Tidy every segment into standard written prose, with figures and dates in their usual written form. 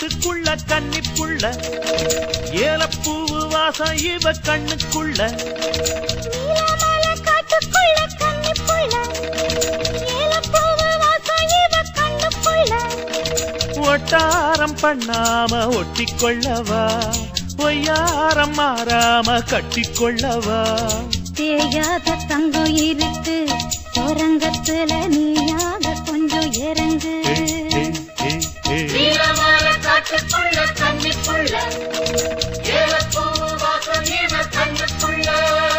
காட்டுக்குள்ள கன்னிப்புள்ள ஏலப்பூவு வாசம் இவ கண்ணுக்குள்ள நீலமலை காட்டுக்குள்ள கன்னிப்புள்ள ஏலப்பூவு வாசம் இவ கண்ணுக்குள்ள ஒட்டாரம் பண்ணாம ஒட்டிக்கொள்ளவா பொய்யாரம் மாறாம கட்டிக்கொள்ளவா தேயாத தங்கம் இருக்கு சுரங்கத்துல நீயாக கொஞ்சம் இறங்கு நீலமலை காட்டுக்குள்ள கன்னிப்புள்ள ஏலப்பூவு வாசம் இவ கண்ணுக்குள்ள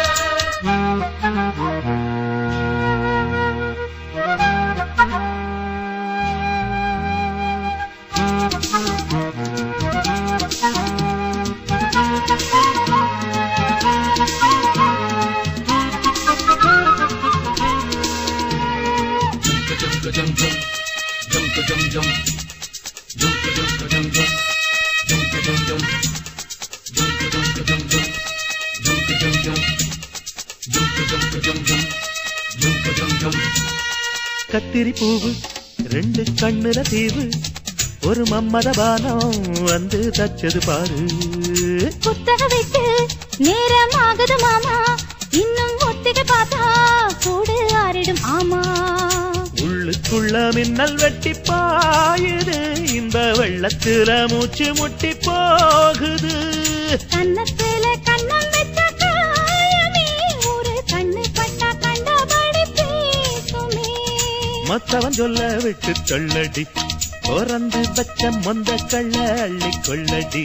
கத்திரி பூவு ரெண்டு கண்ணுல தீவு ஒரு மம்மத பானம் வந்து தச்சது பாரு புத்தக விட்டு நேரமாகுது மாமா இன்னும் ஒத்திகை பார்த்தா கூடு ஆறிடும் ஆமா உள்ளுக்குள்ள மின்னல் வெட்டி பாயுது இந்த வெள்ளத்துல மூச்சு முட்டி போகுது கண்ணத்துல கண்ணம் வச்ச காயமே ஒரு கண்ணு பட்டா கண்டபடி பேசுமே மத்தவன் சொல்ல விட்டு சொல்லடி பிறந்து வச்ச மொந்த கள்ள அள்ளி கொள்ளடி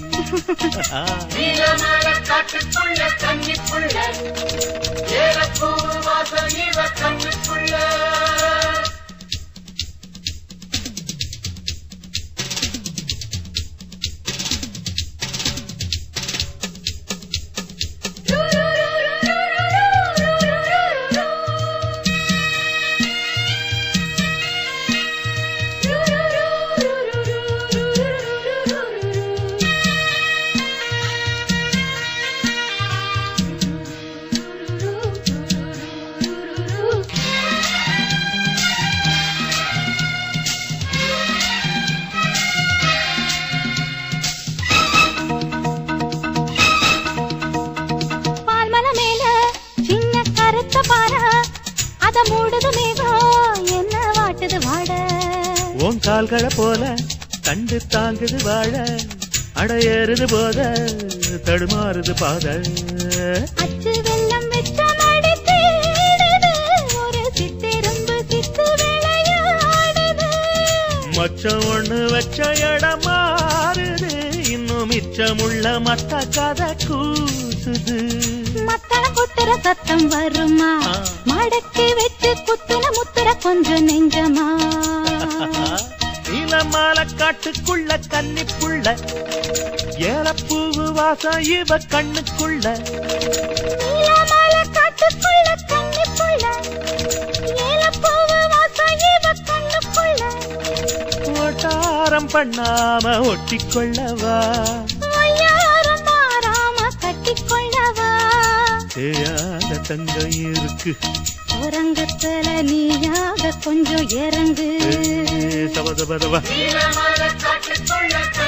நீலமலை காட்டுக்குள்ள கன்னிப்புள்ள ஏலப்பூவு வாசம் இவ கண்ணுக்குள்ள உன் கால்களை போல கண்டு தாங்குது வாழ அடையறுது போத தடுமாறுது பாத அச்சு வெள்ளம் வெச்ச மடி தேடுது ஒரு சித்தெரும்பு சித்து விளையாடுது மச்சம் ஒண்ணு வச்ச இடம் மாறுது இன்னும் மிச்சமுள்ள மத்த கதை கூசுது மத்தள குத்துற சத்தம் வருமா மடக்கி வச்சு குத்துன முத்துற கொஞ்சம் நெஞ்சமா நீலமலை காட்டுக்குள்ள கன்னிப்புள்ள ஏலப்பூவு வாசம் இவ கண்ணுக்குள்ள நீலமலை காட்டுக்குள்ள கன்னிப்புள்ள ஏலப்பூவு வாசம் இவ கண்ணுக்குள்ள ஓட்டாரம் பண்ணாம ஒட்டிக்கொள்ளவா யாரும் மாறாம கட்டிக்கொள்ளவா தேயாத தங்கம் இருக்கு சுரங்கத்துல நீயாக கொஞ்சம் இறங்கு சபதபதவா நீலமலை காட்டுக்குள்ள